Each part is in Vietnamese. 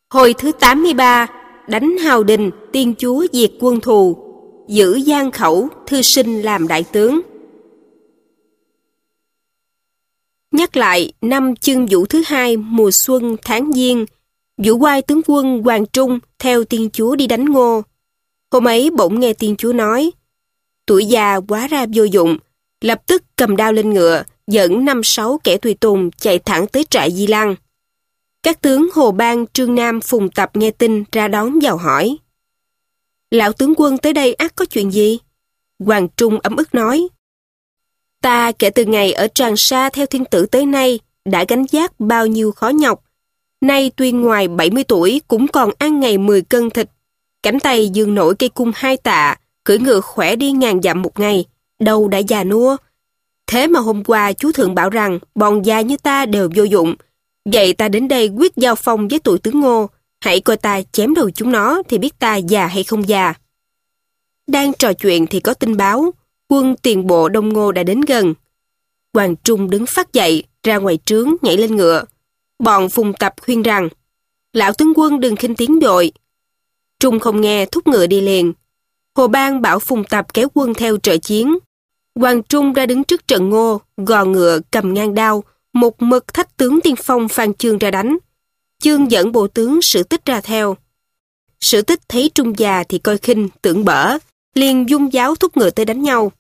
Hồi thứ 83, đánh Hào Đình, tiên chúa diệt quân thù, giữ Giang Khẩu, thư sinh làm đại tướng. Nhắc lại năm Chương Vũ thứ hai mùa xuân tháng Giêng, Vũ Quai tướng quân Hoàng Trung theo tiên chúa đi đánh Ngô. Hôm ấy bỗng nghe tiên chúa nói, tuổi già quá ra vô dụng, lập tức cầm đao lên ngựa, dẫn 5-6 kẻ tùy tùng chạy thẳng tới trại Di Lăng. Các tướng Hồ Bang, Trương Nam, Phùng Tập nghe tin ra đón vào hỏi. Lão tướng quân tới đây ắt có chuyện gì? Hoàng Trung ấm ức nói. Ta kể từ ngày ở Tràng Sa theo thiên tử tới nay đã gánh vác bao nhiêu khó nhọc. Nay tuy ngoài 70 tuổi cũng còn ăn ngày 10 cân thịt. Cánh tay dương nổi cây cung 2 tạ, cưỡi ngựa khỏe đi ngàn dặm một ngày, đầu đã già nua. Thế mà hôm qua chú thượng bảo rằng bọn già như ta đều vô dụng. Vậy ta đến đây quyết giao phong với tụi tướng Ngô, hãy coi ta chém đầu chúng nó thì biết ta già hay không già. Đang trò chuyện thì có tin báo, quân tiền bộ Đông Ngô đã đến gần. Hoàng Trung đứng phắt dậy, ra ngoài trướng nhảy lên ngựa. Bọn Phùng Tập khuyên rằng, lão tướng quân đừng khinh tiếng vội. Trung không nghe, thúc ngựa đi liền. Hồ Bang bảo Phùng Tập kéo quân theo trợ chiến. Hoàng Trung ra đứng trước trận Ngô, gò ngựa cầm ngang đao, một mực thách tướng tiên phong Phan Chương ra đánh. Chương dẫn bộ tướng Sử Tích ra theo. Sử Tích thấy Trung già thì coi khinh, tưởng bỡ, liền dung giáo thúc ngựa tới đánh nhau.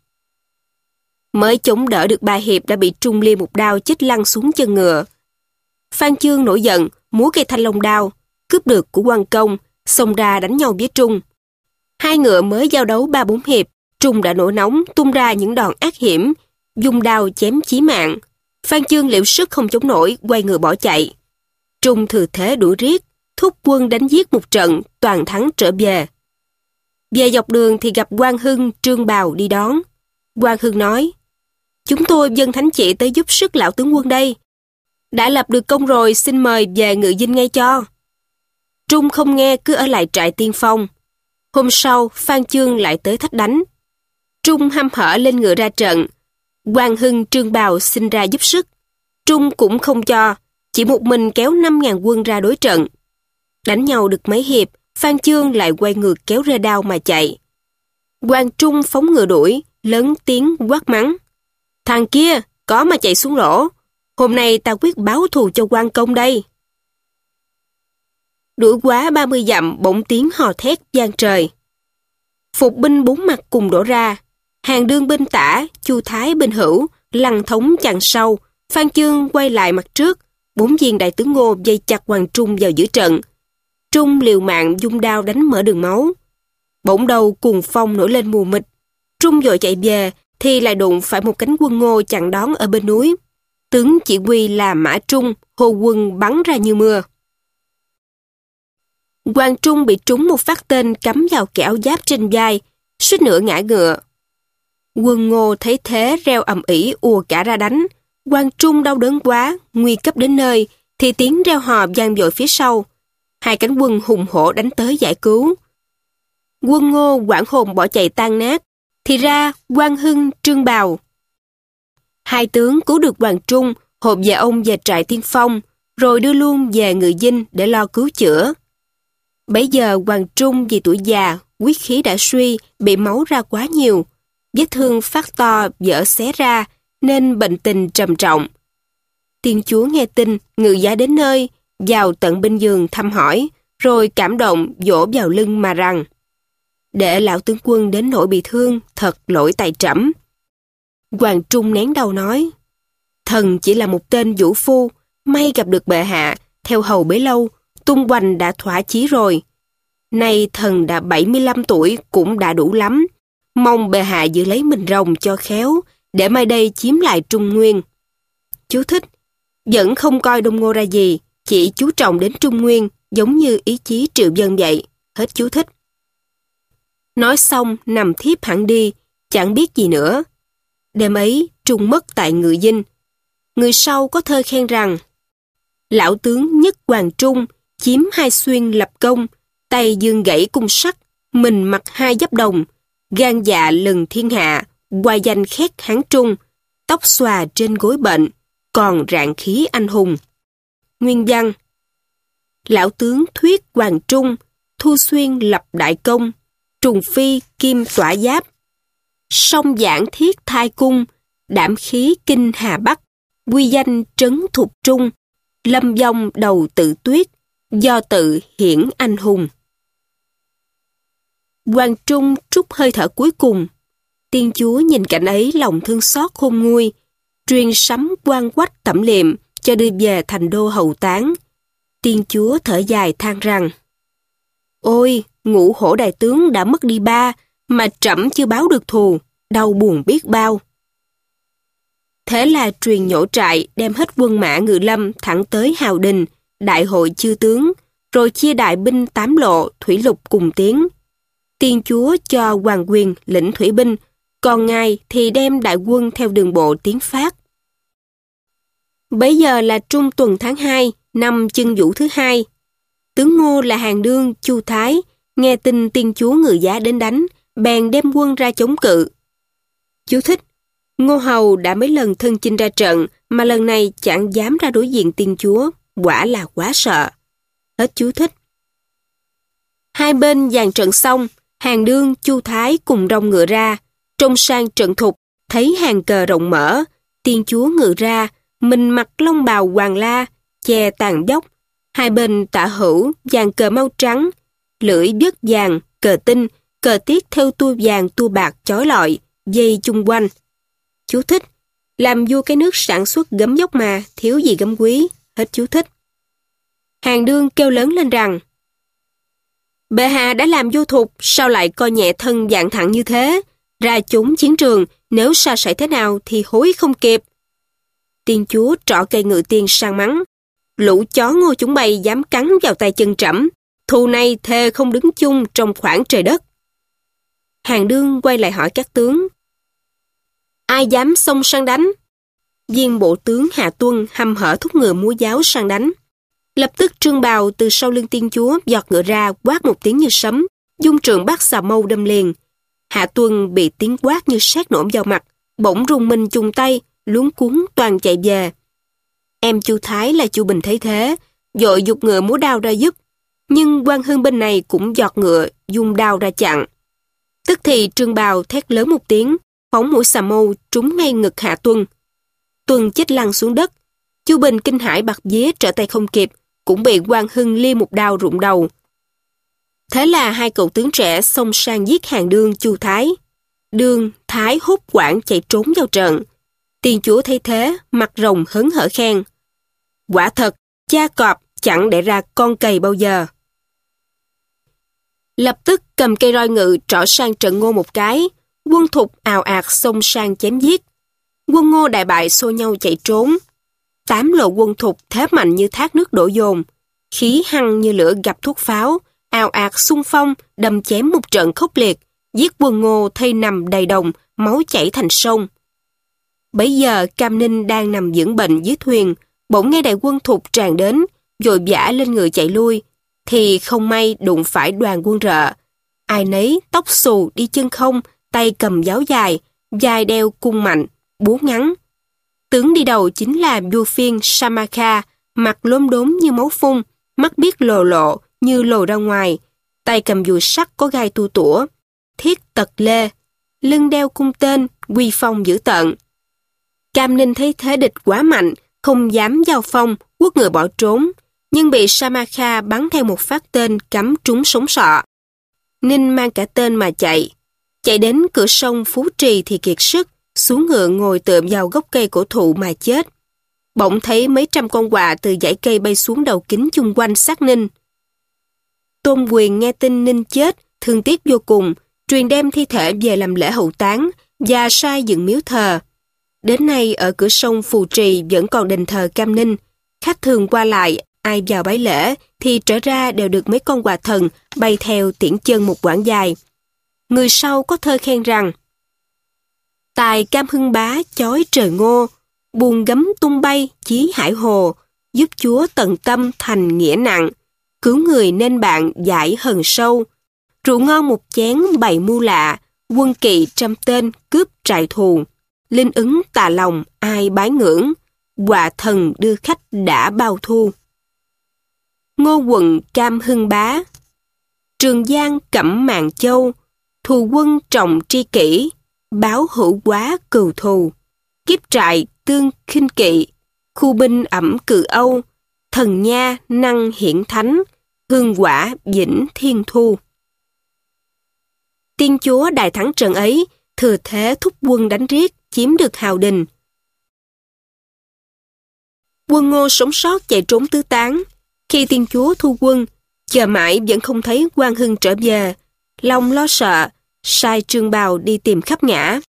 Mới chống đỡ được 3 hiệp đã bị Trung liê một đao chết lăn xuống chân ngựa. Phan Chương nổi giận, múa cây thanh long đao, cướp được của Quan Công, xông ra đánh nhau với Trung. Hai ngựa mới giao đấu 3-4 hiệp, Trung đã nổi nóng, tung ra những đòn ác hiểm, dùng đao chém chí mạng. Phan Chương liệu sức không chống nổi, quay ngựa bỏ chạy. Trung thừa thế đuổi riết, thúc quân đánh giết một trận, toàn thắng trở về. Về dọc đường thì gặp Quang Hưng, Trương Bào đi đón. Quang Hưng nói, chúng tôi dâng thánh chỉ tới giúp sức lão tướng quân đây. Đã lập được công rồi, xin mời về Ngự Dinh ngay cho. Trung không nghe, cứ ở lại trại tiên phong. Hôm sau, Phan Chương lại tới thách đánh. Trung hăm hở lên ngựa ra trận. Quang Hưng, Trương Bào xin ra giúp sức. Trung cũng không cho, chỉ một mình kéo 5.000 quân ra đối trận. Đánh nhau được mấy hiệp, Phan Chương lại quay ngược kéo rê đao mà chạy. Quang Trung phóng ngựa đuổi, lớn tiếng quát mắng. Thằng kia, có mà chạy xuống lỗ. Hôm nay ta quyết báo thù cho Quan Công đây. Đuổi quá 30 dặm, bỗng tiếng hò thét vang trời. Phục binh 4 mặt cùng đổ ra. Hàng Đương bên tả, Chu Thái bên hữu, Lăng Thống chặn sau. Phan Chương quay lại mặt trước. 4 viên đại tướng Ngô dây chặt Hoàng Trung vào giữa trận. Trung liều mạng dung đao đánh mở đường máu. Bỗng đầu cuồng phong nổi lên mù mịt. Trung vội chạy về thì lại đụng phải một cánh quân Ngô chặn đón ở bên núi. Tướng chỉ huy là Mã Trung, hô quân bắn ra như mưa. Hoàng Trung bị trúng một phát tên cắm vào kẻ áo giáp trên vai, suýt nữa ngã ngựa. Quân Ngô thấy thế reo ầm ĩ ùa cả ra đánh. Hoàng Trung đau đớn quá, nguy cấp đến nơi, thì tiếng reo hò vang dội phía sau. Hai cánh quân hùng hổ đánh tới giải cứu. Quân Ngô hoảng hồn bỏ chạy tan nát, thì ra Quang Hưng, Trương Bào. Hai tướng cứu được Hoàng Trung, hộp về ông về trại tiên phong, rồi đưa luôn về Ngự Dinh để lo cứu chữa. Bấy giờ Hoàng Trung vì tuổi già, huyết khí đã suy, bị máu ra quá nhiều. Vết thương phát to, vỡ xé ra, nên bệnh tình trầm trọng. Tiên chúa nghe tin, ngự giá đến nơi, vào tận bên giường thăm hỏi, rồi cảm động vỗ vào lưng mà rằng, để lão tướng quân đến nỗi bị thương, thật lỗi tại trẫm. Hoàng Trung nén đầu nói, thần chỉ là một tên vũ phu, may gặp được bệ hạ, theo hầu bấy lâu, tung hoành đã thỏa chí rồi. Nay thần đã 75 tuổi cũng đã đủ lắm, mong bệ hạ giữ lấy mình rồng cho khéo, để mai đây chiếm lại Trung Nguyên. Chú thích, vẫn không coi Đông Ngô ra gì, chỉ chú trọng đến Trung Nguyên, giống như ý chí triệu dân vậy. Hết chú thích. Nói xong nằm thiếp hẳn đi, chẳng biết gì nữa. Đêm ấy Trung mất tại Ngự Dinh. Người sau có thơ khen rằng, lão tướng nhất Hoàng Trung, chiếm 2 xuyên lập công, tay dương gãy cung sắt, mình mặc 2 giáp đồng, gan dạ lừng thiên hạ, hoài danh khét Hán Trung, tóc xòa trên gối bệnh, còn rạng khí anh hùng. Nguyên văn: lão tướng thuyết Hoàng Trung, Thu Xuyên lập đại công, Trùng Phi kim tỏa giáp, song giảng thiết thai cung, đảm khí kinh Hà Bắc, quy danh trấn thục trung, lâm vong đầu tự tuyết, do tự hiển anh hùng. Hoàng Trung trút hơi thở cuối cùng. Tiên chúa nhìn cảnh ấy lòng thương xót khôn nguôi, truyền sấm quan quách tẩm liệm cho đưa về thành đô hầu táng. Tiên chúa thở dài than rằng: Ôi, Ngũ Hổ đại tướng đã mất đi 3, mà trẫm chưa báo được thù, đau buồn biết bao. Thế là truyền nhổ trại đem hết quân mã ngự lâm thẳng tới Hào Đình, đại hội chư tướng, rồi chia đại binh 8 lộ, thủy lục cùng tiến. Tiên chúa cho Hoàng Quyền lĩnh thủy binh, còn ngài thì đem đại quân theo đường bộ tiến phát. Bấy giờ là trung tuần tháng 2, năm Chân Vũ thứ 2. Tướng Ngô là Hàng Đương, Chu Thái, nghe tin tiên chúa Ngự Giá đến đánh, bèn đem quân ra chống cự. Chú thích: Ngô Hầu đã mấy lần thân chinh ra trận, mà lần này chẳng dám ra đối diện tiên chúa, quả là quá sợ. Hết chú thích. Hai bên dàn trận xong, Hàng Đương, Chu Thái cùng rong ngựa ra, trông sang trận thục, thấy hàng cờ rộng mở, tiên chúa ngự ra, mình mặc long bào hoàng la, che tàn dốc, hai bên tả hữu dàn cờ mau trắng, lưỡi vớt vàng, cờ tinh, cờ tiết theo tua vàng tua bạc chói lọi, dây chung quanh. Chú thích: làm vua cái nước sản xuất gấm dốc mà, thiếu gì gấm quý. Hết chú thích. Hàng Đương kêu lớn lên rằng: Bệ hạ đã làm vô thục, sao lại coi nhẹ thân dạng thẳng như thế? Ra chúng chiến trường, nếu sa sẩy thế nào thì hối không kịp. Tiên chúa trỏ cây ngự tiên sang mắng: Lũ chó Ngô chúng bay dám cắn vào tay chân trẫm, thù này thề không đứng chung trong khoảng trời đất. Hàng Đương quay lại hỏi các tướng: Ai dám xông sang đánh? Viên bộ tướng Hà Tuân hăm hở thúc ngựa múa giáo sang đánh. Lập tức Trương Bào từ sau lưng tiên chúa giọt ngựa ra, quát một tiếng như sấm, dung trượng bắt xà mâu đâm liền. Hạ Tuân bị tiếng quát như sét nổ vào mặt, bỗng rùng mình chùng tay, luống cuống toàn chạy về. Em Chu Thái là Chu Bình thấy thế, vội giục ngựa múa đao ra giúp, nhưng quan hương bên này cũng giọt ngựa dung đao ra chặn. Tức thì Trương Bào thét lớn một tiếng, phóng mũi xà mâu trúng ngay ngực Hạ Tuân. Tuân chết lăn xuống đất. Chu Bình kinh hãi bạt vía trở tay không kịp, cũng bị quan hưng lia một đao rụng đầu. Thế là hai cậu tướng trẻ xông sang giết Hàng Đương, Chu Thái. Đương, Thái hốt quảng chạy trốn vào trận. Tiên chúa thấy thế, mặt rồng hớn hở khen: Quả thật, cha cọp chẳng đẻ ra con cầy bao giờ. Lập tức cầm cây roi ngự trỏ sang trận Ngô một cái, quân thục ào ạt xông sang chém giết. Quân Ngô đại bại xô nhau chạy trốn. 8 lộ quân thục thế mạnh như thác nước đổ dồn, khí hăng như lửa gặp thuốc pháo, ào ạt xung phong đâm chém một trận khốc liệt, giết quân Ngô thây nằm đầy đồng, máu chảy thành sông. Bấy giờ Cam Ninh đang nằm dưỡng bệnh dưới thuyền, bỗng nghe đại quân thục tràn đến, vội vã lên ngựa chạy lui, thì không may đụng phải đoàn quân Rợ. Ai nấy tóc xù đi chân không, tay cầm giáo dài, dài đeo cung mạnh, búa ngắn. Tướng đi đầu chính là vua phiên Samakha, mặt lốm đốm như máu phun, mắt biếc lồ lộ như lồ ra ngoài, tay cầm dùi sắt có gai tua tủa, thiết tật lê, lưng đeo cung tên, uy phong dữ tợn. Cam Ninh thấy thế địch quá mạnh, không dám giao phong, quất ngựa bỏ trốn, nhưng bị Samakha bắn theo một phát tên cắm trúng sống sọ. Ninh mang cả tên mà chạy đến cửa sông Phú Trì thì kiệt sức, xuống ngựa ngồi tựa vào gốc cây cổ thụ mà chết. Bỗng thấy mấy trăm con quạ từ dãy cây bay xuống đầu kính chung quanh xác Ninh. Tôn Quyền nghe tin Ninh chết, thương tiếc vô cùng, truyền đem thi thể về làm lễ hậu táng và sai dựng miếu thờ. Đến nay ở cửa sông Phù Trì vẫn còn đền thờ Cam Ninh. Khách thường qua lại, ai vào bái lễ thì trở ra đều được mấy con quạ thần bay theo tiễn chân một quãng dài. Người sau có thơ khen rằng: Tài Cam Hưng bá chói trời Ngô, buồn gấm tung bay chí hải hồ, giúp chúa tận tâm thành nghĩa nặng, cứu người nên bạn giải hờn sâu. Rượu ngon một chén bày mưu lạ, quân kỵ trăm tên cướp trại thù. Linh ứng tà lòng ai bái ngưỡng, quạ thần đưa khách đã bao thu. Ngô quận Cam Hưng Bá. Trường Giang cẩm Mạn Châu, thù quân trọng tri kỷ, báo hữu quá cừu thù. Kiếp trại tương khinh kỵ, khu binh ẩm cự Âu, thần nha năng hiển thánh, hương quả vĩnh thiên thu. Tiên chúa đại thắng trận ấy, thừa thế thúc quân đánh riết, chiếm được hào đình. Quân Ngô sống sót chạy trốn tứ tán. Khi tiên chúa thu quân, chờ mãi vẫn không thấy Quang Hưng trở về, lòng lo sợ, sai Trương Bào đi tìm khắp ngã.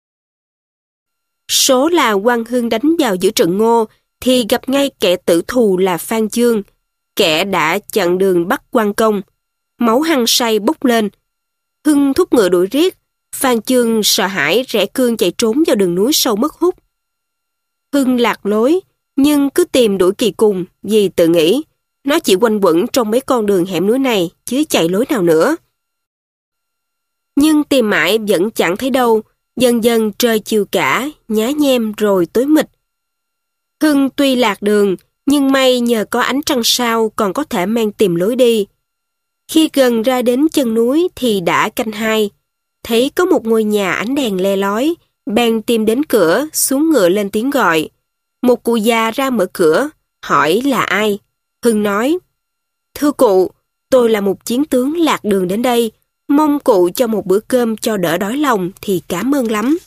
Số là Quang Hưng đánh vào giữa trận Ngô, thì gặp ngay kẻ tử thù là Phan Chương, kẻ đã chặn đường bắt Quan Công. Máu hăng say bốc lên. Hưng thúc ngựa đuổi riết, Phan Chương sợ hãi rẽ cương chạy trốn vào đường núi sâu mất hút. Hưng lạc lối, nhưng cứ tìm đuổi kỳ cùng, vì tự nghĩ nó chỉ quanh quẩn trong mấy con đường hẻm núi này, chứ chạy lối nào nữa. Nhưng tìm mãi vẫn chẳng thấy đâu, dần dần trời chiều cả, nhá nhem rồi tối mịt. Hưng tuy lạc đường, nhưng may nhờ có ánh trăng sao còn có thể men tìm lối đi. Khi gần ra đến chân núi thì đã canh hai, thấy có một ngôi nhà ánh đèn le lói, bèn tìm đến cửa, xuống ngựa lên tiếng gọi. Một cụ già ra mở cửa, hỏi là ai. Hưng nói, thưa cụ, tôi là một chiến tướng lạc đường đến đây, mong cụ cho một bữa cơm cho đỡ đói lòng thì cảm ơn lắm.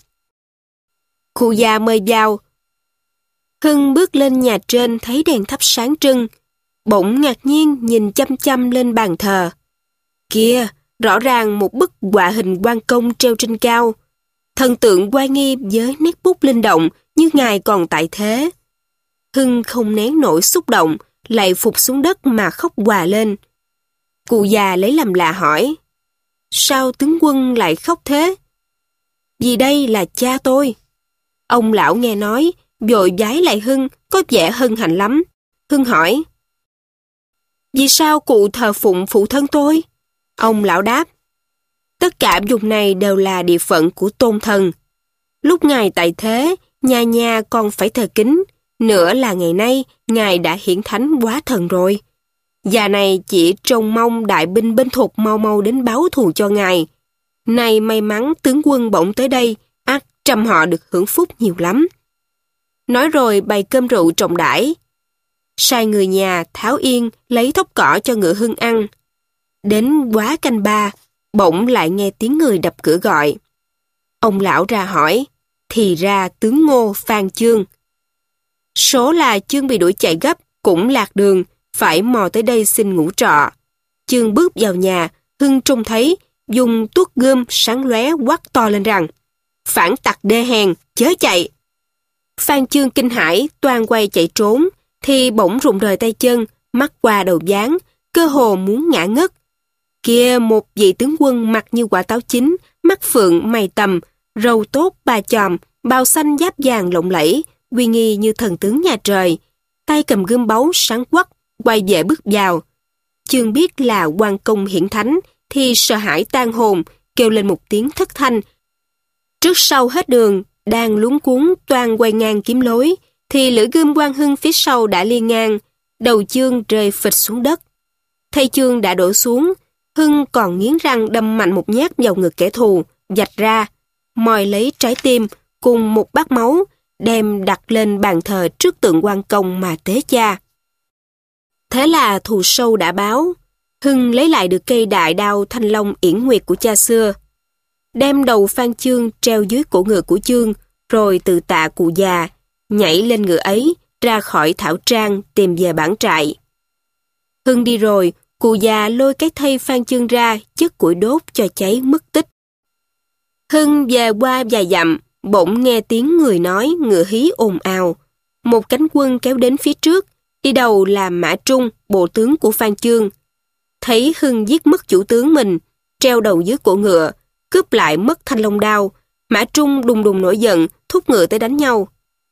Cụ già mời vào. Hưng bước lên nhà trên thấy đèn thắp sáng trưng, bỗng ngạc nhiên nhìn chăm chăm lên bàn thờ. Kìa, rõ ràng một bức họa hình Quan Công treo trên cao. Thần tượng oai nghi với nét bút linh động như ngài còn tại thế. Hưng không nén nổi xúc động, lại phục xuống đất mà khóc òa lên. Cụ già lấy làm lạ hỏi, sao tướng quân lại khóc thế? Vì đây là cha tôi. Ông lão nghe nói, vội vái lại Hưng, có vẻ hân hạnh lắm. Hưng hỏi, vì sao cụ thờ phụng phụ thân tôi? Ông lão đáp, tất cả vùng này đều là địa phận của tôn thần. Lúc ngài tại thế, nhà nhà còn phải thờ kính, nữa là ngày nay ngài đã hiển thánh quá thần rồi. Già này chỉ trông mong đại binh bên Thục mau mau đến báo thù cho ngài. Nay may mắn tướng quân bỗng tới đây, ắt trăm họ được hưởng phúc nhiều lắm. Nói rồi bày cơm rượu trọng đãi, sai người nhà tháo yên lấy thóc cỏ cho ngựa Hưng ăn. Đến quá canh ba, bỗng lại nghe tiếng người đập cửa gọi. Ông lão ra hỏi, thì ra tướng Ngô Phan Chương. Số là Chương bị đuổi chạy gấp, cũng lạc đường, phải mò tới đây xin ngủ trọ. Chương bước vào nhà, Hưng trông thấy, dùng tuốt gươm sáng lóe quát to lên rằng, phản tặc đê hèn, chớ chạy. Phan Chương kinh hãi, toan quay chạy trốn, thì bỗng rụng rời tay chân, mắt qua đầu ván, cơ hồ muốn ngã ngất. Kia một vị tướng quân mặt như quả táo chín, mắt phượng mày tầm, râu tốt ba chòm, bào xanh giáp vàng lộng lẫy, uy nghi như thần tướng nhà trời, tay cầm gươm báu sáng quắc, quay về bước vào. Chương biết là Quan Công hiển thánh, thì sợ hãi tan hồn, kêu lên một tiếng thất thanh. Trước sau hết đường, đang luống cuống toan quay ngang kiếm lối, thì lưỡi gươm Quang Hưng phía sau đã liên ngang, đầu Chương rơi phịch xuống đất. Thấy Chương đã đổ xuống, Hưng còn nghiến răng đâm mạnh một nhát vào ngực kẻ thù, vạch ra, moi lấy trái tim cùng một bát máu, đem đặt lên bàn thờ trước tượng Quan Công mà tế cha. Thế là thù sâu đã báo. Hưng lấy lại được cây đại đao thanh long yển nguyệt của cha xưa, đem đầu Phan Chương treo dưới cổ ngựa của Chương, rồi từ tạ cụ già, nhảy lên ngựa ấy, ra khỏi thảo trang tìm về bản trại. Hưng đi rồi, cụ già lôi cái thây Phan Chương ra, chất củi đốt cho cháy mất tích. Hưng về qua vài dặm, bỗng nghe tiếng người nói, ngựa hí ồn ào. Một cánh quân kéo đến phía trước, đi đầu là Mã Trung, bộ tướng của Phan Chương. Thấy Hưng giết mất chủ tướng mình, treo đầu dưới cổ ngựa, cướp lại mất thanh long đao, Mã Trung đùng đùng nổi giận, thúc ngựa tới đánh nhau.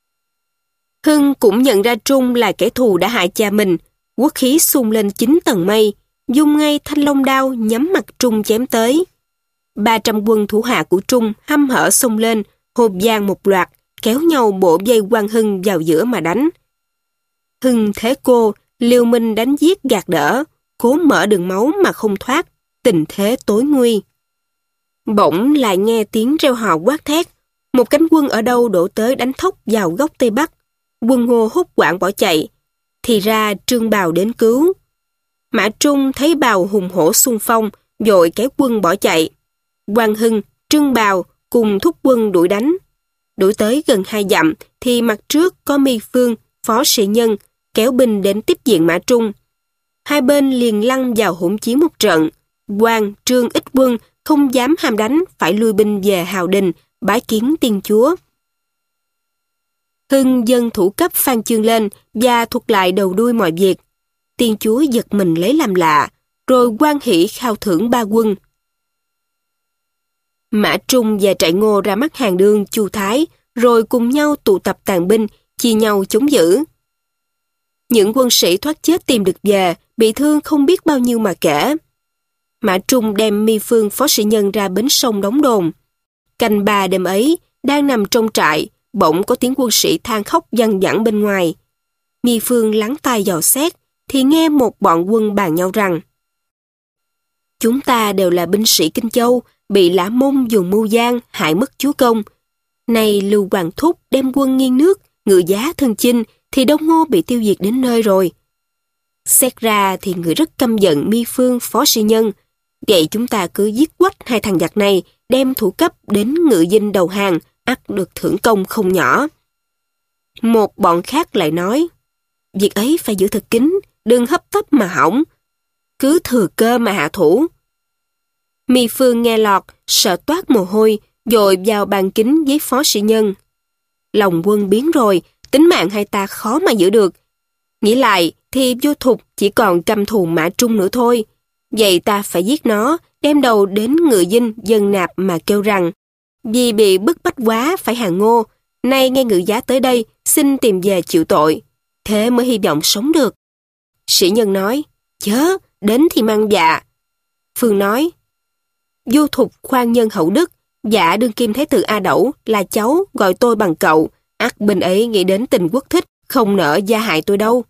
Hưng cũng nhận ra Trung là kẻ thù đã hại cha mình, quốc khí sung lên 9 tầng mây, dung ngay thanh long đao nhắm mặt Trung chém tới. 300 quân thủ hạ của Trung hăm hở xông lên, hộp vang một loạt, kéo nhau bổ dây Quan Hưng vào giữa mà đánh. Hưng thế cô, liều mình đánh giết gạt đỡ, cố mở đường máu mà không thoát, tình thế tối nguy. Bỗng lại nghe tiếng reo hò quát thét, một cánh quân ở đâu đổ tới đánh thốc vào góc Tây Bắc. Quân Ngô hốt hoảng bỏ chạy, thì ra Trương Bào đến cứu. Mã Trung thấy Bào hùng hổ xung phong, vội kéo quân bỏ chạy. Quang Hưng, Trương Bào cùng thúc quân đuổi đánh. Đuổi tới gần 2 dặm thì mặt trước có Mi Phương, Phó Sĩ Nhân kéo binh đến tiếp diện Mã Trung. Hai bên liền lăn vào hỗn chiến một trận. Quang, Trương ít quân không dám ham đánh, phải lui binh về Hào Đình bái kiến Tiên Chúa. Hưng dâng thủ cấp Phan Chương lên và thuật lại đầu đuôi mọi việc. Tiên Chúa giật mình lấy làm lạ, rồi hoan hỷ khao thưởng 3 quân. Mã Trung và trại Ngô ra mắt Hàn Đương, Chu Thái, rồi cùng nhau tụ tập tàn binh, chia nhau chống giữ. Những quân sĩ thoát chết tìm được về, bị thương không biết bao nhiêu mà kể. Mã Trung đem Mi Phương, Phó Sĩ Nhân ra bến sông đóng đồn. Canh 3 đêm ấy, đang nằm trong trại, bỗng có tiếng quân sĩ than khóc văng vẳng bên ngoài. Mi Phương lắng tai dò xét, thì nghe một bọn quân bàn nhau rằng: chúng ta đều là binh sĩ Kinh Châu, bị Lã Mông dùng mưu gian hại mất chúa công. Nay Lưu Hoàng Thúc đem quân nghiêng nước, ngự giá thân chinh, thì Đông Ngô bị tiêu diệt đến nơi rồi. Xét ra thì người rất căm giận Mi Phương, Phó Sĩ Nhân. Vậy chúng ta cứ giết quách 2 thằng giặc này, đem thủ cấp đến Ngự Dinh đầu hàng, ắt được thưởng công không nhỏ. Một bọn khác lại nói: việc ấy phải giữ thật kín, đừng hấp tấp mà hỏng, cứ thừa cơ mà hạ thủ. Mi Phương nghe lọt, sợ toát mồ hôi, vội vào bàn kính với Phó Sĩ Nhân. Lòng quân biến rồi, tính mạng hai ta khó mà giữ được. Nghĩ lại thì Vô Thục chỉ còn căm thù Mã Trung nữa thôi. Vậy ta phải giết nó, đem đầu đến Ngự Dinh dân nạp mà kêu rằng: vì bị bức bách quá phải hàng Ngô, nay nghe Ngự Giá tới đây, xin tìm về chịu tội, thế mới hy vọng sống được. Sĩ Nhân nói: chớ, đến thì mang dạ. Phương nói: Vô Thục khoan nhân hậu đức, dạ đương kim thái tử A Đẩu là cháu, gọi tôi bằng cậu, ắt bên ấy nghĩ đến tình quốc thích, không nỡ gia hại tôi đâu.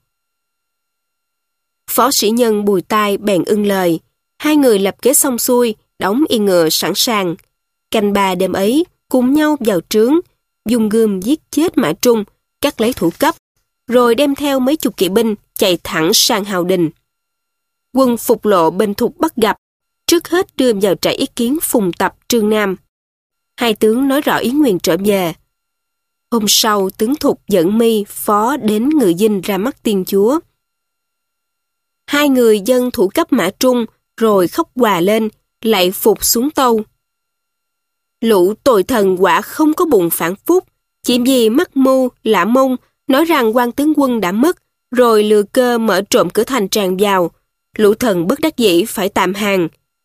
Phó Sĩ Nhân bùi tai bèn ưng lời. Hai người lập kế xong xuôi, đóng yên ngựa sẵn sàng. Canh 3 đêm ấy, cùng nhau vào trướng, dùng gươm giết chết Mã Trung, cắt lấy thủ cấp, rồi đem theo mấy chục kỵ binh chạy thẳng sang Hào Đình. Quân Phục Lộ bên Thục bắt gặp, trước hết đưa vào trại ý kiến Phùng Tập, Trương Nam. Hai tướng nói rõ ý nguyện trở về. Hôm sau, tướng Thục dẫn Mi, Phó đến Ngự Dinh ra mắt Tiên Chúa. Hai người dâng thủ cấp Mã Trung, rồi khóc òa lên, lạy phục xuống tâu. Lũ tội thần quả không có bụng phản phúc, chỉ vì mắc mưu, Lã Mông, nói rằng quan tướng quân đã mất, rồi lừa cơ mở trộm cửa thành tràn vào. Lũ thần bất đắc dĩ phải tạm hàng.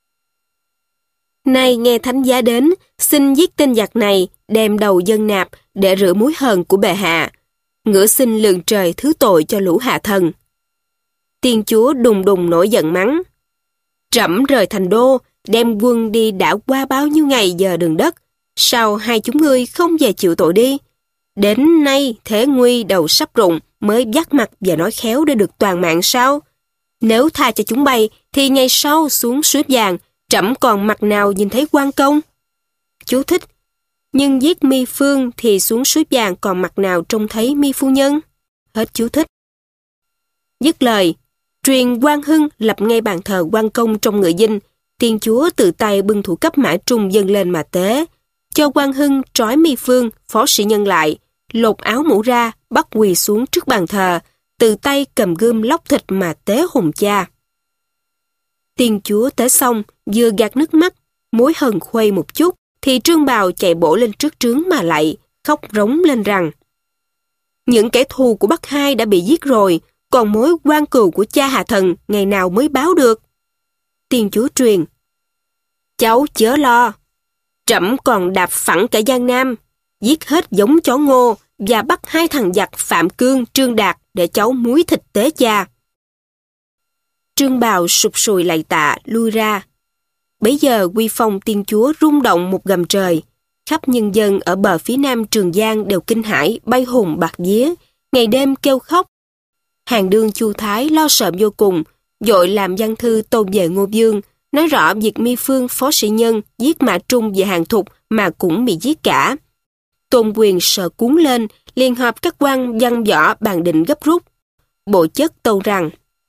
Nay nghe thánh giá đến, xin giết tên giặc này, đem đầu dân nạp để rửa mối hờn của bệ hạ. Ngửa xin lượng trời thứ tội cho lũ hạ thần. Tiên Chúa đùng đùng nổi giận mắng: trẫm rời thành đô, đem quân đi đã qua bao nhiêu ngày giờ đường đất, sao hai chúng ngươi không về chịu tội đi? Đến nay thế nguy đầu sắp rụng mới dắt mặt và nói khéo để được toàn mạng sao? Nếu tha cho chúng bay thì ngày sau xuống suối vàng, trẫm còn mặt nào nhìn thấy quan công? Chú thích: nhưng giết Mi Phương thì xuống suối vàng còn mặt nào trông thấy Mi phu nhân? Hết chú thích. Dứt lời, truyền Quang Hưng lập ngay bàn thờ quan công trong Ngự Dinh. Tiên Chúa tự tay bưng thủ cấp Mã Trung dâng lên mà tế, cho Quang Hưng trói Mi Phương, Phó Sĩ Nhân lại, lột áo mũ ra, bắt quỳ xuống trước bàn thờ, tự tay cầm gươm lóc thịt mà tế hùng cha. Tiên Chúa tế xong, vừa gạt nước mắt, mối hờn khuây một chút, thì Trương Bào chạy bổ lên trước trướng mà lạy, khóc rống lên rằng: những kẻ thù của Bắc Hai đã bị giết rồi, còn mối oan cừu của cha hạ thần ngày nào mới báo được? Tiên Chúa truyền: cháu chớ lo, trẫm còn đạp phẳng cả Giang Nam, giết hết giống chó Ngô và bắt 2 thằng giặc Phạm Cương, Trương Đạt để cháu muối thịt tế cha. Trương Bào sụp sùi lạy tạ lui ra. Bấy giờ uy phong Tiên Chúa rung động một gầm trời, khắp nhân dân ở bờ phía nam Trường Giang đều kinh hãi, bay hùng bạt vía, ngày đêm kêu khóc. Hàn Đương, Chu Thái lo sợ vô cùng, vội làm văn thư tâu về Ngô Vương, nói rõ việc Mi Phương phó sĩ Nhân giết Mã Trung về hàng thục mà cũng bị giết cả. Tôn Quyền sợ cuốn lên, liền họp các quan văn võ bàn định gấp rút. Bộ Chất tâu rằng: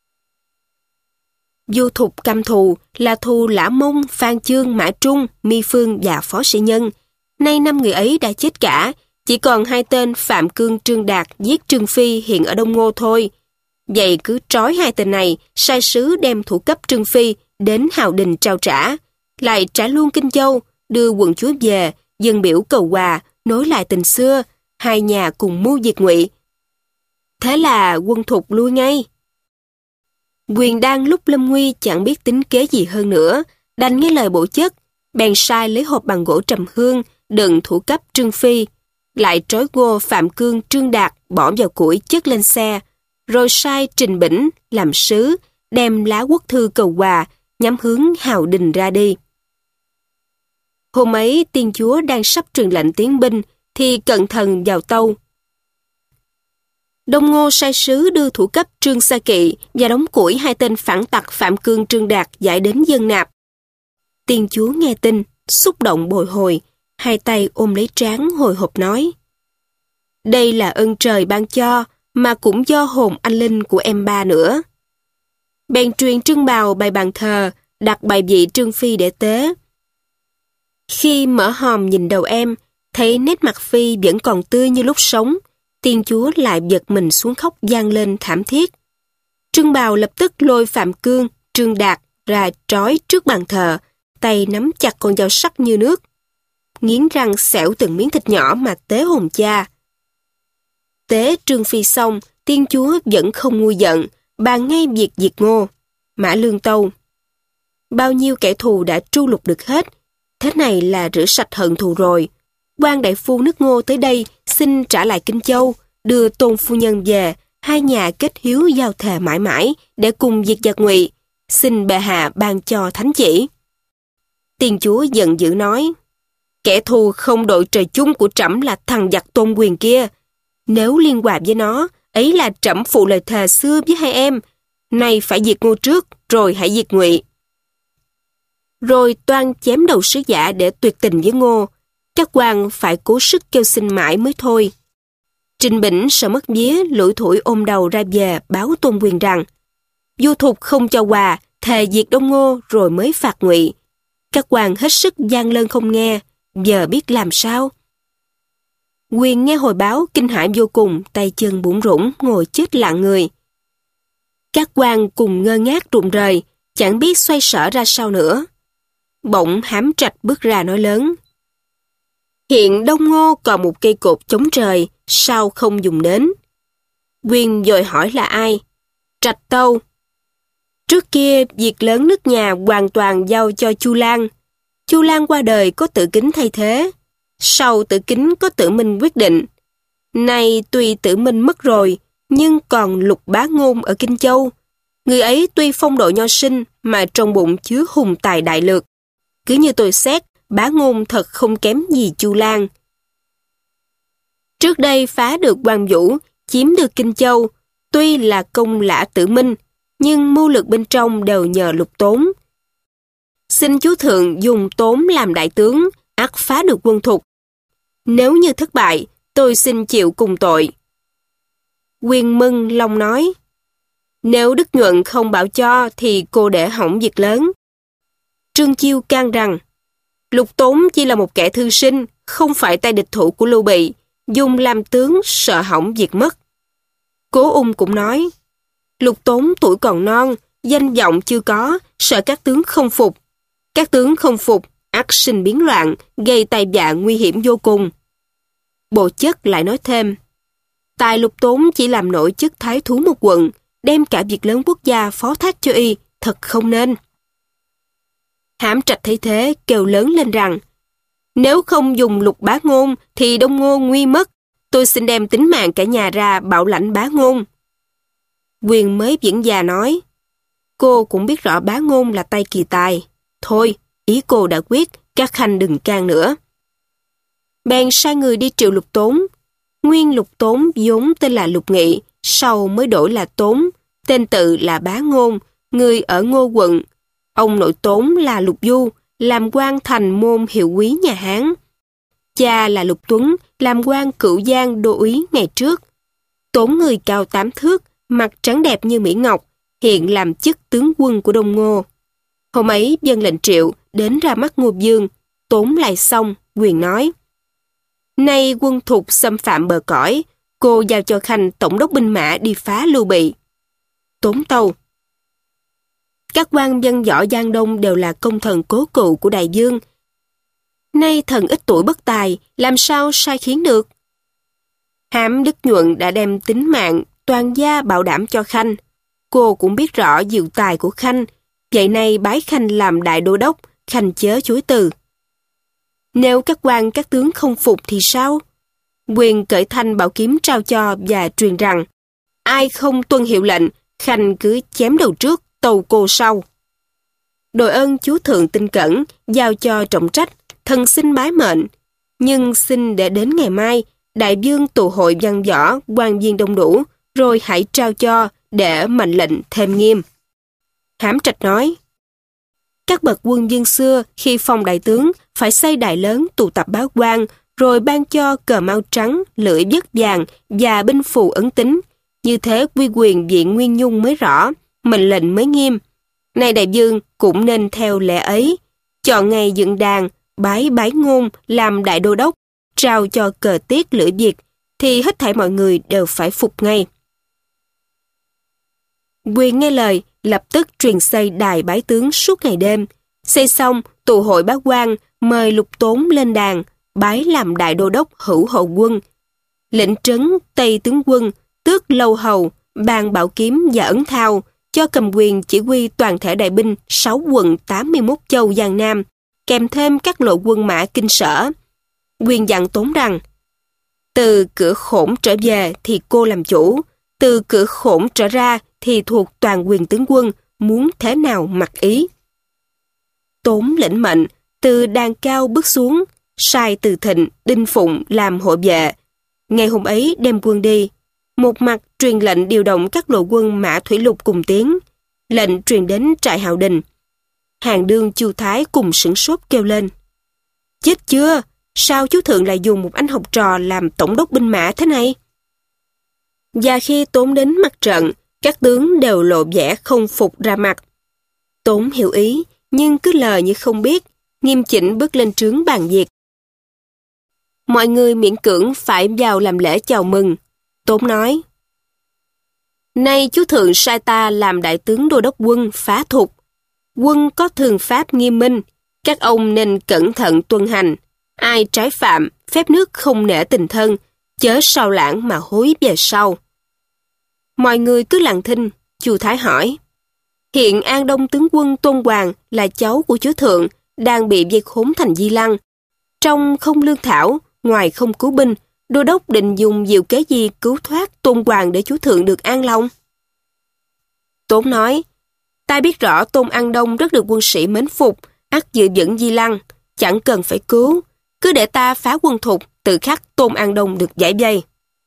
Du Thục căm thù là thù Lã Mông, Phan Chương, Mã Trung, Mi Phương và phó sĩ Nhân. Nay 5 người ấy đã chết cả, chỉ còn 2 tên Phạm Cương, Trương Đạt giết Trương Phi hiện ở Đông Ngô thôi. Vậy cứ trói 2 tên này, sai sứ đem thủ cấp Trương Phi đến Hào Đình trao trả, lại trả luôn Kinh Châu, đưa quận chúa về, dân biểu cầu hòa, nối lại tình xưa, 2 nhà cùng mưu diệt Ngụy. Thế là quân Thục lui ngay. Quyền đang lúc lâm nguy chẳng biết tính kế gì hơn nữa, đành nghe lời Bộ Chất, bèn sai lấy hộp bằng gỗ trầm hương đựng thủ cấp Trương Phi, lại trói Ngô, Phạm Cương, Trương Đạt bỏ vào củi chất lên xe, rồi sai Trình Bỉnh làm sứ đem lá quốc thư cầu hòa nhắm hướng Hào Đình ra đi. Hôm ấy tiên chúa đang sắp truyền lệnh tiến binh thì Cận Thần vào tâu. Đông Ngô sai sứ đưa thủ cấp Trương Sa Kỵ và đóng củi 2 tên phản tặc Phạm Cương, Trương Đạt giải đến dân nạp. Tiên chúa nghe tin, xúc động bồi hồi, 2 tay ôm lấy trán hồi hộp nói: đây là ơn trời ban cho, mà cũng do hồn anh linh của em ba nữa. Bèn truyền Trương Bào bày bàn thờ, đặt bài vị Trương Phi để tế. Khi mở hòm nhìn đầu em, thấy nét mặt Phi vẫn còn tươi như lúc sống, tiên chúa lại giật mình xuống khóc vang lên thảm thiết. Trương Bào lập tức lôi Phạm Cương, Trương Đạt ra trói trước bàn thờ, tay nắm chặt con dao sắc như nước, nghiến răng xẻo từng miếng thịt nhỏ mà tế hồn cha. Tế Trương Phi xong, tiên chúa vẫn không nguôi giận, bàn ngay việc diệt Ngô. Mã Lương tâu: bao nhiêu kẻ thù đã tru lục được hết, thế này là rửa sạch hận thù rồi. Quan đại phu nước Ngô tới đây xin trả lại Kinh Châu, đưa Tôn phu nhân về, 2 nhà kết hiếu giao thề mãi mãi để cùng diệt giặc Ngụy, xin bệ hạ ban cho thánh chỉ. Tiên chúa giận dữ nói: kẻ thù không đội trời chung của trẫm là thằng giặc Tôn Quyền kia. Nếu liên hòa với nó, ấy là trẫm phụ lời thề xưa với 2 em. Nay phải diệt Ngô trước, rồi hãy diệt Ngụy. Rồi toan chém đầu sứ giả để tuyệt tình với Ngô. Các quan phải cố sức kêu xin mãi mới thôi. Trình Bỉnh sợ mất vía, lủi thủi ôm đầu ra về báo Tôn Quyền rằng: Du Thục không cho hòa, thề diệt Đông Ngô rồi mới phạt Ngụy. Các quan hết sức van lơn không nghe, giờ biết làm sao. Quyền nghe hồi báo kinh hãi vô cùng, tay chân bủn rủn, ngồi chết lặng người. Các quan cùng ngơ ngác rụng rời, chẳng biết xoay sở ra sao nữa. Bỗng Hám Trạch bước ra nói lớn: hiện Đông Ngô còn một cây cột chống trời, sao không dùng đến? Quyền vội hỏi là ai? Trạch tâu: trước kia việc lớn nước nhà hoàn toàn giao cho Chu Lan. Chu Lan qua đời có Tử Kính thay thế, sau Tử Kính có Tử Minh quyết định. Nay tuy Tử Minh mất rồi, nhưng còn Lục Bá Ngôn ở Kinh Châu. Người ấy tuy phong độ nho sinh mà trong bụng chứa hùng tài đại lược. Cứ như tôi xét, Bá Ngôn thật không kém gì Chu Lan. Trước đây phá được Quan Vũ, chiếm được Kinh Châu, tuy là công lã Tử Minh, nhưng mưu lược bên trong đều nhờ Lục Tốn. Xin chúa thượng dùng Tốn làm đại tướng, ắt phá được quân Thục. Nếu như thất bại, tôi xin chịu cùng tội. Quyền Mưng Long nói: nếu Đức Nhuận không bảo cho thì cô để hỏng việc lớn. Trương Chiêu can rằng: Lục Tốn chỉ là một kẻ thư sinh, không phải tay địch thủ của Lưu Bị, dùng làm tướng sợ hỏng việc mất. Cố Ung cũng nói: Lục Tốn tuổi còn non, danh vọng chưa có, sợ các tướng không phục. Các tướng không phục, ắt sinh biến loạn, gây tai vạ nguy hiểm vô cùng. Bộ Chất lại nói thêm: tài Lục Tốn chỉ làm nổi chức thái thú một quận, đem cả việc lớn quốc gia phó thác cho y, thật không nên. Hám Trạch thấy thế, kêu lớn lên rằng: nếu không dùng Lục Bá Ngôn thì Đông Ngô nguy mất. Tôi xin đem tính mạng cả nhà ra bảo lãnh Bá Ngôn. Quyền mới viễn già nói: cô cũng biết rõ Bá Ngôn là tay kỳ tài. Thôi, ý cô đã quyết, các khanh đừng can nữa. Bèn sai người đi triệu Lục Tốn. Nguyên Lục Tốn vốn tên là Lục Nghị, sau mới đổi là Tốn, tên tự là Bá Ngôn, người ở Ngô quận. Ông nội Tốn là Lục Du, làm quan thành môn hiệu úy nhà Hán. Cha là Lục Tuấn, làm quan cửu giang đô úy ngày trước. Tốn người cao 8 thước, mặt trắng đẹp như mỹ ngọc, hiện làm chức tướng quân của Đông Ngô. Hôm ấy dân lệnh Triệu đến ra mắt Ngô Dương, Tốn lại xong, quyền nói: Nay quân thục xâm phạm bờ cõi, cô giao cho Khanh tổng đốc binh mã đi phá Lưu Bị. Tốn tâu: Các quan văn võ Giang Đông đều là công thần cố cựu của Đại Dương. Nay thần ít tuổi bất tài, làm sao sai khiến được? Hám Đức Nhuận đã đem tính mạng, toàn gia bảo đảm cho Khanh. Cô cũng biết rõ diệu tài của Khanh, vậy nay bái Khanh làm đại đô đốc, Khanh chớ chối từ. Nếu các quan các tướng không phục thì sao? Quyền cởi thanh bảo kiếm trao cho và truyền rằng: Ai không tuân hiệu lệnh, Khanh cứ chém đầu trước, tâu cô sau. Đội ơn chúa thượng tinh cẩn, giao cho trọng trách, thần xin bái mệnh. Nhưng xin để đến ngày mai, đại vương tụ hội văn võ, quan viên đông đủ, rồi hãy trao cho, để mệnh lệnh thêm nghiêm. Hám Trạch nói: Các bậc quân vương xưa khi phong đại tướng phải xây đài lớn tụ tập báo quan, rồi ban cho cờ mao trắng, lưỡi vất vàng và binh phù ấn tín. Như thế quy quyền viện Nguyên Nhung mới rõ, mệnh lệnh mới nghiêm. Nay đại vương cũng nên theo lẽ ấy, chọn ngày dựng đàn, bái ngôn làm đại đô đốc, trao cho cờ tiết lưỡi việt, thì hết thảy mọi người đều phải phục ngay. Quyền nghe lời, lập tức truyền xây đài bái tướng suốt ngày đêm. Xây xong, tụ hội bá quan, mời Lục Tốn lên đàn, bái làm đại đô đốc hữu hậu quân. Lệnh trấn Tây tướng quân, tước lâu hầu, ban bảo kiếm và ấn thao, cho cầm quyền chỉ huy toàn thể đại binh 6 quận 81 châu Giang Nam, kèm thêm các lộ quân mã kinh sở. Quyền dặn Tốn rằng: Từ cửa Khổn trở về thì cô làm chủ, từ cửa Khổn trở ra thì thuộc toàn quyền tướng quân, muốn thế nào mặc ý. Tốn lĩnh mệnh, từ đàn cao bước xuống, sai Từ Thịnh, Đinh Phụng làm hộ vệ. Ngày hôm ấy đem quân đi, một mặt truyền lệnh điều động các lộ quân mã thủy lục cùng tiến. Lệnh truyền đến trại Hạo Đình. Hàng Đương, Chu Thái cùng sửng sốt kêu lên: Chết chưa? Sao chú thượng lại dùng một anh học trò làm tổng đốc binh mã thế này? Và khi Tốn đến mặt trận, các tướng đều lộ vẻ không phục ra mặt. Tốn hiểu ý, nhưng cứ lờ như không biết, nghiêm chỉnh bước lên trướng bàn việc. Mọi người miễn cưỡng phải vào làm lễ chào mừng. Tốn nói: Nay chú thượng sai ta làm đại tướng đô đốc quân phá thục. Quân có thường pháp nghiêm minh, các ông nên cẩn thận tuân hành. Ai trái phạm, phép nước không nể tình thân, chớ sao lãng mà hối về sau. Mọi người cứ lặng thinh. Chu Thái hỏi: Hiện An Đông tướng quân Tôn Hoàng là cháu của chúa thượng, đang bị vây khốn thành Di Lăng. Trong không lương thảo, ngoài không cứu binh, đô đốc định dùng diệu kế gì cứu thoát Tôn Hoàng để chúa thượng được an lòng? Tốn nói: Ta biết rõ Tôn An Đông rất được quân sĩ mến phục, ắt giữ vững Di Lăng, chẳng cần phải cứu, cứ để ta phá quân thục, tự khắc Tôn An Đông được giải vây.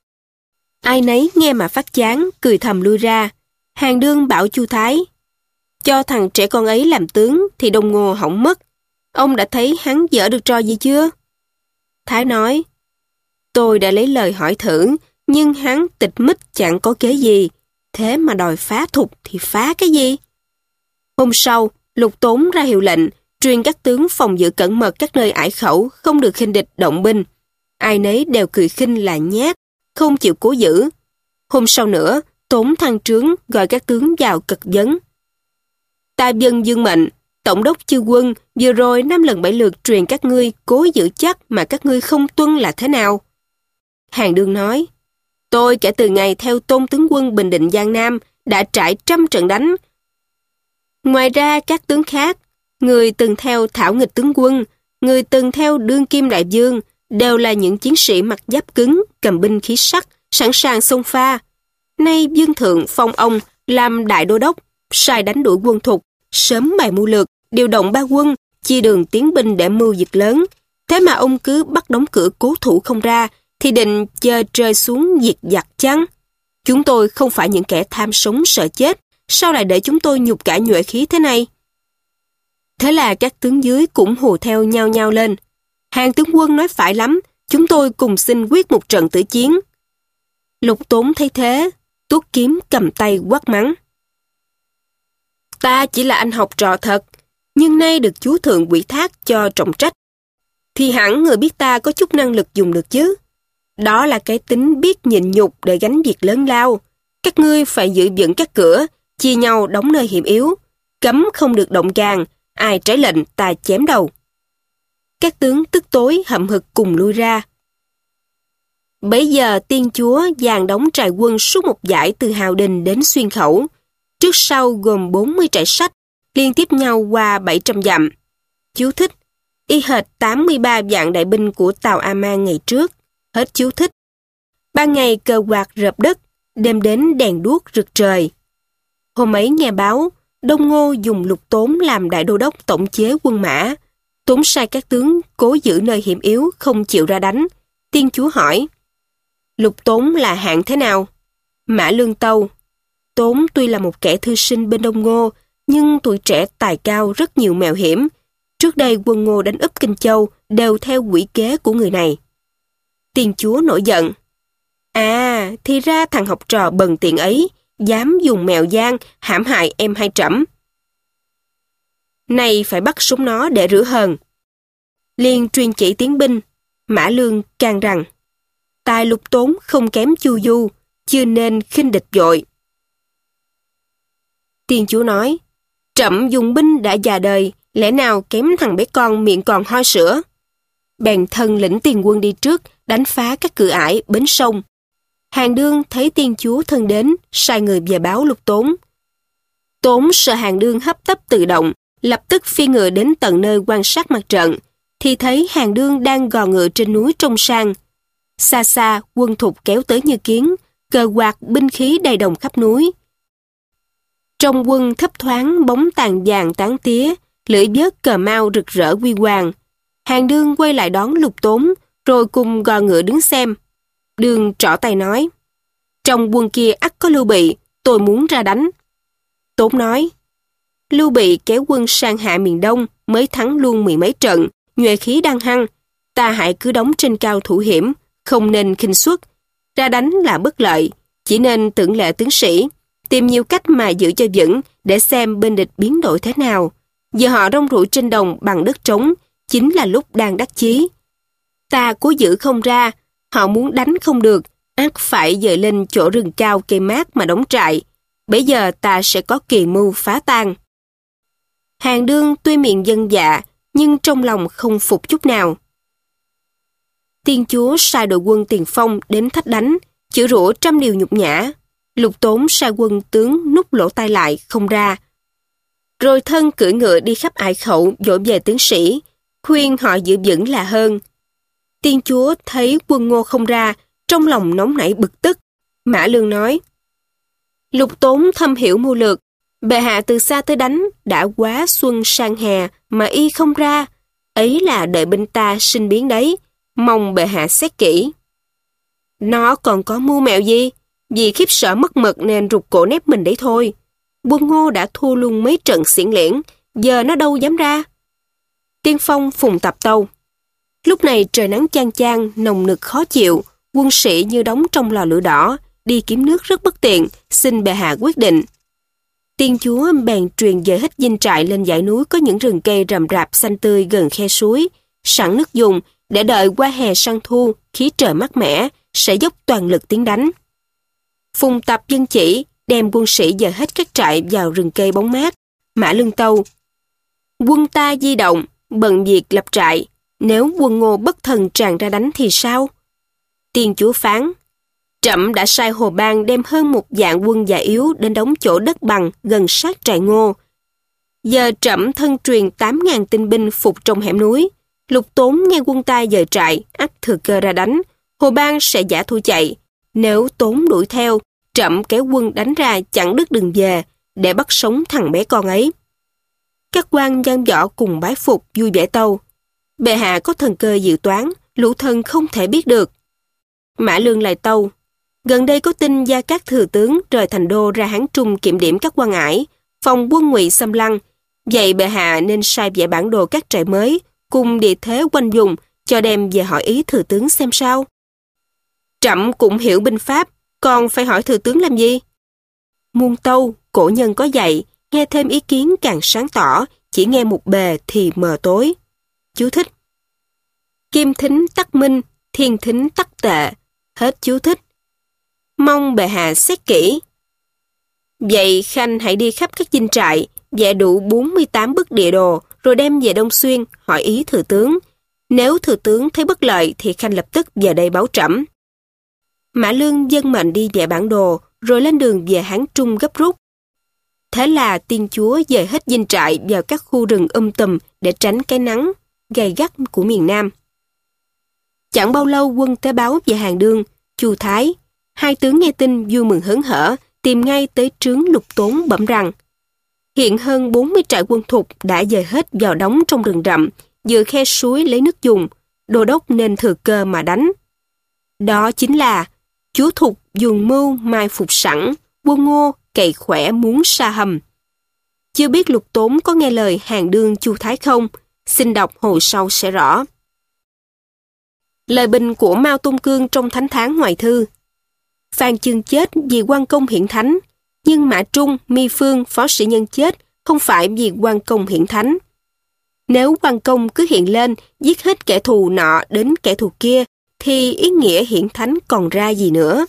Ai nấy nghe mà phát chán, cười thầm lui ra. Hàng Đương bảo Chu Thái: Cho thằng trẻ con ấy làm tướng thì Đông Ngô hỏng mất. Ông đã thấy hắn dở được trò gì chưa? Thái nói: Tôi đã lấy lời hỏi thử, nhưng hắn tịch mích chẳng có kế gì. Thế mà đòi phá thục thì phá cái gì? Hôm sau, Lục Tốn ra hiệu lệnh, truyền các tướng phòng giữ cẩn mật các nơi ải khẩu, không được khinh địch động binh. Ai nấy đều cười khinh là nhát, không chịu cố giữ. Hôm sau nữa, Tốn thăng trướng gọi các tướng vào cật vấn. Ta dân dương mệnh, tổng đốc chư quân vừa rồi 5 lần 7 lượt truyền các ngươi cố giữ chắc mà các ngươi không tuân là thế nào? Hàng Đương nói: Tôi kể từ ngày theo Tôn tướng quân bình định Giang Nam đã trải 100 trận đánh. Ngoài ra các tướng khác, người từng theo Thảo Nghịch tướng quân, người từng theo Đương Kim đại vương, đều là những chiến sĩ mặc giáp cứng, cầm binh khí sắt, sẵn sàng xông pha. Nay vương thượng phong ông làm đại đô đốc, sai đánh đuổi quân thục, sớm bày mưu lược, điều động ba quân, chia đường tiến binh để mưu việc lớn. Thế mà ông cứ bắt đóng cửa cố thủ không ra, thì định chờ rơi xuống diệt giặc chăng? Chúng tôi không phải những kẻ tham sống sợ chết, Sao lại để chúng tôi nhục cả nhuệ khí thế này? Thế là các tướng dưới cũng hùa theo nhau nhau lên. Hàng tướng quân nói phải lắm, chúng tôi cùng xin quyết một trận tử chiến. Lục Tốn thấy thế, tuốt kiếm cầm tay quát mắng. Ta chỉ là anh học trò thật, nhưng nay được chúa thượng ủy thác cho trọng trách. Thì hẳn người biết ta có chút năng lực dùng được chứ. Đó là cái tính biết nhịn nhục để gánh việc lớn lao. Các ngươi phải giữ vững các cửa, chia nhau đóng nơi hiểm yếu, cấm không được động can, ai trái lệnh ta chém đầu. Các tướng tức tối hậm hực cùng lui ra. Bấy giờ tiên chúa dàn đóng trại quân suốt một dải từ Hào Đình đến Xuyên Khẩu, trước sau gồm 40 trại sách, liên tiếp nhau qua 700 dặm. Chú thích: y hệt 83 vạn đại binh của Tào A Man ngày trước. Hết chú thích. Ban ngày cờ quạt rợp đất, đêm đến đèn đuốc rực trời. Hôm ấy nghe báo, Đông Ngô dùng Lục Tốn làm đại đô đốc tổng chế quân mã. Tốn sai các tướng cố giữ nơi hiểm yếu, không chịu ra đánh. Tiên chúa hỏi: Lục Tốn là hạng thế nào? Mã Lương tâu: Tốn tuy là một kẻ thư sinh bên Đông Ngô, nhưng tuổi trẻ tài cao, rất nhiều mẹo hiểm. Trước đây quân Ngô đánh úp Kinh Châu đều theo quỷ kế của người này. Tiên chúa nổi giận: À, thì ra thằng học trò bần tiện ấy dám dùng mèo gian hãm hại em hai trẫm. Này phải bắt sống nó để rửa hờn. Liền truyền chỉ tiến binh. Mã Lương can rằng: Tài Lục Tốn không kém Chu Du, chưa nên khinh địch vội. Tiên chúa nói: Trẫm dùng binh đã già đời, lẽ nào kém thằng bé con miệng còn hoi sữa. Bèn thân lĩnh tiền quân đi trước, đánh phá các cửa ải bến sông. Hàng Đương thấy tiên chúa thân đến, sai người về báo Lục Tốn. Tốn sợ Hàng Đương hấp tấp tự động, lập tức phi ngựa đến tận nơi quan sát mặt trận, thì thấy Hàng Đương đang gò ngựa trên núi trông sang. Xa xa quân thục kéo tới như kiến, cờ quạt binh khí đầy đồng khắp núi. Trong quân thấp thoáng bóng tàn vàng tán tía, lưỡi vớt cờ mau rực rỡ huy hoàng. Hàng Đương quay lại đón Lục Tốn, rồi cùng gò ngựa đứng xem. Đương trỏ tay nói: Trong quân kia ắt có Lưu Bị, tôi muốn ra đánh. Tốn nói: Lưu Bị kéo quân sang hạ miền Đông, mới thắng luôn 10 mấy trận, nhuệ khí đang hăng. Ta hãy cứ đóng trên cao thủ hiểm, không nên khinh suất. Ra đánh là bất lợi, chỉ nên tưởng lệ tướng sĩ, tìm nhiều cách mà giữ cho vững, để xem bên địch biến đổi thế nào. Giờ họ rong ruổi trên đồng bằng đất trống, chính là lúc đang đắc chí. Ta cố giữ không ra, họ muốn đánh không được, ắt phải dời lên chỗ rừng cao cây mát mà đóng trại. Bây giờ ta sẽ có kỳ mưu phá tan. Hàng Đương tuy miệng dân dạ, nhưng trong lòng không phục chút nào. Tiên chúa sai đội quân tiền phong đến thách đánh, chửi rủa trăm điều nhục nhã. Lục Tốn sai quân tướng nút lỗ tai lại, không ra. Rồi thân cưỡi ngựa đi khắp ải khẩu dỗ về tướng sĩ, khuyên họ giữ vững là hơn. Tiên chúa thấy quân Ngô không ra, trong lòng nóng nảy bực tức. Mã Lương nói: Lục Tốn thâm hiểu mưu lược, bệ hạ từ xa tới đánh, đã quá xuân sang hè mà y không ra, ấy là đợi binh ta sinh biến đấy, mong bệ hạ xét kỹ. Nó còn có mưu mẹo gì? Vì khiếp sợ mất mật nên rụt cổ nép mình đấy thôi. Quân Ngô đã thua luôn mấy trận xiển liễn, giờ nó đâu dám ra. Tiên phong Phùng Tập tâu: Lúc này trời nắng chang chang, nồng nực khó chịu, quân sĩ như đóng trong lò lửa đỏ, đi kiếm nước rất bất tiện, xin bệ hạ quyết định. Tiên chúa bèn truyền dời hết dinh trại lên dãy núi có những rừng cây rậm rạp xanh tươi gần khe suối, sẵn nước dùng, để đợi qua hè sang thu, khí trời mát mẻ, sẽ dốc toàn lực tiến đánh. Phùng Tập dân chỉ, đem quân sĩ dời hết các trại vào rừng cây bóng mát. Mã Lương tâu: Quân ta di động, bận việc lập trại, nếu quân Ngô bất thần tràn ra đánh thì sao? Tiên chúa phán: Trẫm đã sai Hồ Bang đem hơn 1 vạn quân già yếu đến đóng chỗ đất bằng gần sát trại Ngô. Giờ trẫm thân truyền 8.000 tinh binh phục trong hẻm núi. Lục Tốn nghe quân ta dời trại, ắt thừa cơ ra đánh. Hồ Bang sẽ giả thua chạy. Nếu Tốn đuổi theo, trẫm kéo quân đánh ra chặn đứt đường về, để bắt sống thằng bé con ấy. Các quan văn võ cùng bái phục vui vẻ tâu: Bệ hạ có thần cơ dự toán, lũ thần không thể biết được. Mã Lương lại tâu: Gần đây có tin Gia Cát thừa tướng rời thành đô ra Hán Trung kiểm điểm các quan ải, phòng quân Ngụy xâm lăng. Vậy bệ hạ nên sai vẽ bản đồ các trại mới, cùng địa thế quanh vùng, cho đem về hỏi ý thừa tướng xem sao. Trẫm cũng hiểu binh pháp, còn phải hỏi thừa tướng làm gì? Muôn tâu, cổ nhân có dạy, nghe thêm ý kiến càng sáng tỏ, chỉ nghe một bề thì mờ tối. Chú thích. Kim thính tắc minh, thiên thính tắc tệ. Hết chú thích. Mong bệ hạ xét kỹ. Vậy Khanh hãy đi khắp các dinh trại, vẽ đủ 48 bức địa đồ, rồi đem về Đông Xuyên, hỏi ý thừa tướng. Nếu thừa tướng thấy bất lợi thì Khanh lập tức về đây báo trẫm. Mã Lương vâng mệnh đi vẽ bản đồ, rồi lên đường về Hán Trung gấp rút. Thế là tiên chúa dời hết dinh trại vào các khu rừng tùm để tránh cái nắng gay gắt của miền Nam. Chẳng bao lâu quân tới báo về Hàng Đương, Chu Thái. Hai tướng nghe tin vui mừng hớn hở, tìm ngay tới trướng Lục Tốn bẩm rằng hiện hơn 40 trại quân Thục đã dời hết vào đóng trong rừng rậm, vừa khe suối lấy nước dùng, đô đốc nên thừa cơ mà đánh. Đó chính là chúa Thục dùng mưu mai phục sẵn, quân Ngô cày khỏe muốn sa hầm. Chưa biết Lục Tốn có nghe lời Hàng Đương Chu Thái không? Xin đọc hồi sau sẽ rõ. Lời bình của Mao Tôn Cương trong Thánh Tháng Hoài Thư. Phan Chương chết vì quan công hiển thánh, nhưng Mã Trung, Mi Phương, Phó Sĩ Nhân chết không phải vì quan công hiển thánh. Nếu quan công cứ hiện lên, giết hết kẻ thù nọ đến kẻ thù kia, thì ý nghĩa hiển thánh còn ra gì nữa.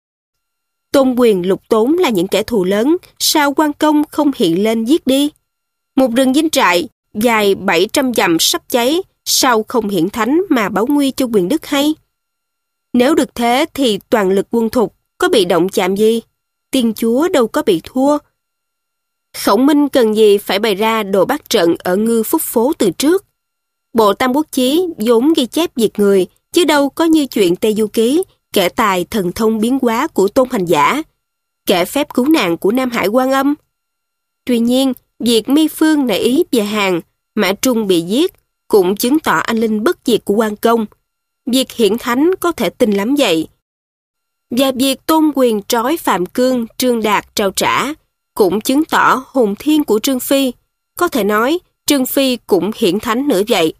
Tôn Quyền, Lục Tốn là những kẻ thù lớn, sao quan công không hiện lên giết đi? Một rừng dinh trại dài 700 dặm sắp cháy, sao không hiển thánh mà báo nguy cho Quyền Đức hay? Nếu được thế thì toàn lực quân Thục có bị động chạm gì? Tiên chúa đâu có bị thua. Khổng Minh cần gì phải bày ra đồ bắt trận ở Ngư Phúc Phố từ trước? Bộ Tam Quốc Chí vốn ghi chép việc người, chứ đâu có như chuyện Tây Du Ký, kể tài thần thông biến hóa của Tôn Hành Giả, kể phép cứu nạn của Nam Hải Quan Âm. Tuy nhiên, việc Mi Phương nảy ý về Hàn, Mã Trung bị giết, cũng chứng tỏ anh linh bất diệt của quan công. Việc hiển thánh có thể tin lắm vậy. Và việc Tôn Quyền trói Phạm Cương, Trương Đạt trao trả, cũng chứng tỏ hồn thiên của Trương Phi. Có thể nói, Trương Phi cũng hiển thánh nữa vậy.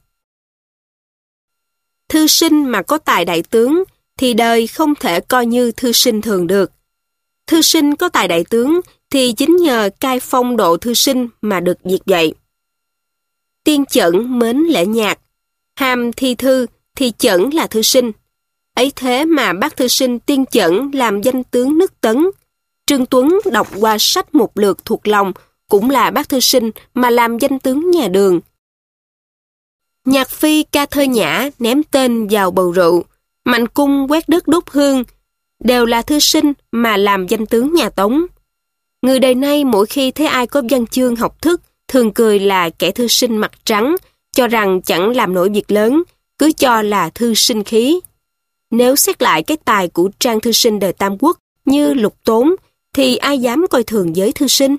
Thư sinh mà có tài đại tướng, thì đời không thể coi như thư sinh thường được. Thư sinh có tài đại tướng, thì chính nhờ cai phong độ thư sinh mà được việc vậy. Tiên Chẩn mến lễ nhạc, ham thi thư thì Chẩn là thư sinh. Ấy thế mà bác thư sinh Tiên Chẩn làm danh tướng nước Tấn. Trương Tuấn đọc qua sách một lượt thuộc lòng, cũng là bác thư sinh mà làm danh tướng nhà Đường. Nhạc Phi ca thơ nhã ném tên vào bầu rượu, Mạnh Cung quét đất đốt hương, đều là thư sinh mà làm danh tướng nhà Tống. Người đời nay mỗi khi thấy ai có văn chương học thức, thường cười là kẻ thư sinh mặt trắng, cho rằng chẳng làm nổi việc lớn, cứ cho là thư sinh khí. Nếu xét lại cái tài của trang thư sinh đời Tam Quốc như Lục Tốn, thì ai dám coi thường giới thư sinh?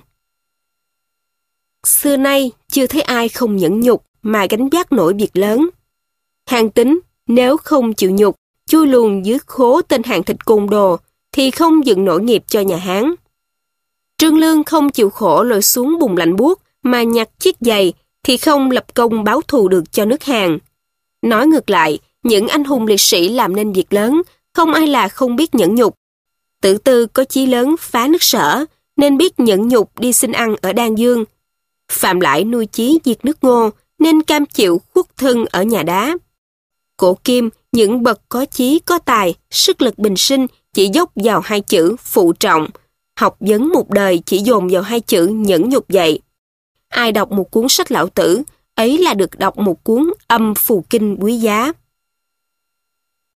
Xưa nay chưa thấy ai không nhẫn nhục mà gánh vác nổi việc lớn. Hàn Tín nếu không chịu nhục, chui luồn dưới khố tên hàng thịt côn đồ, thì không dựng nổi nghiệp cho nhà Hán. Trương Lương không chịu khổ lội xuống bùn lạnh buốt mà nhặt chiếc giày, thì không lập công báo thù được cho nước Hàn. Nói ngược lại, những anh hùng liệt sĩ làm nên việc lớn, không ai là không biết nhẫn nhục. Tử Tư có chí lớn phá nước Sở, nên biết nhẫn nhục đi xin ăn ở Đan Dương. Phạm Lại nuôi chí diệt nước Ngô, nên cam chịu khuất thân ở nhà đá. Cổ Kim, những bậc có chí có tài, sức lực bình sinh chỉ dốc vào hai chữ phụ trọng. Học vấn một đời chỉ dồn vào hai chữ nhẫn nhục vậy. Ai đọc một cuốn sách Lão Tử, ấy là được đọc một cuốn Âm Phù Kinh quý giá.